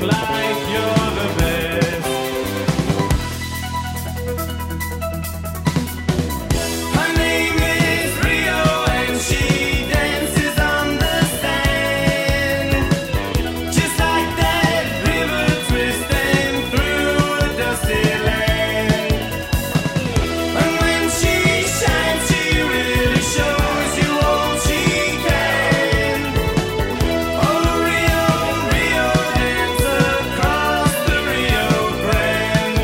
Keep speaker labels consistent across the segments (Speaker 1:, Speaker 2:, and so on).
Speaker 1: like you're the best. Her name is Rio and she dances on the sand, just like that river twisting through a dusty land. And when she shines, she really shows you all she can. Oh, Rio, Rio, dance across the Rio Grande.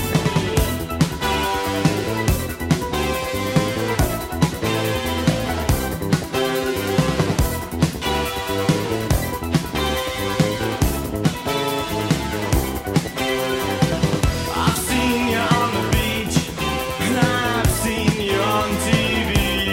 Speaker 1: I've seen you on the beach, and I've seen you on TV.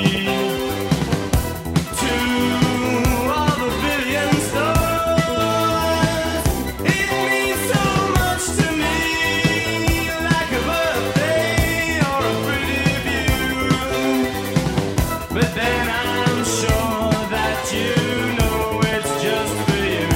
Speaker 1: To all the billion stars, it means so much to me, like a birthday or a pretty view. But then I'm sure that you know it's just for you.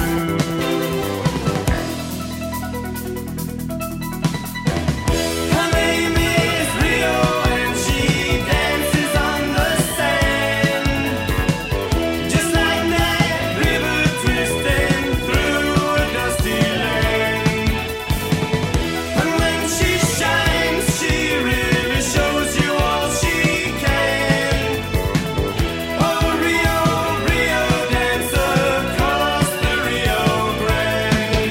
Speaker 1: Her name is Rio and she dances on the sand, just like that river twisting through a dusty land. And when she shines, she really shows you all she can. Oh, Rio, Rio, dance across the Rio Grande.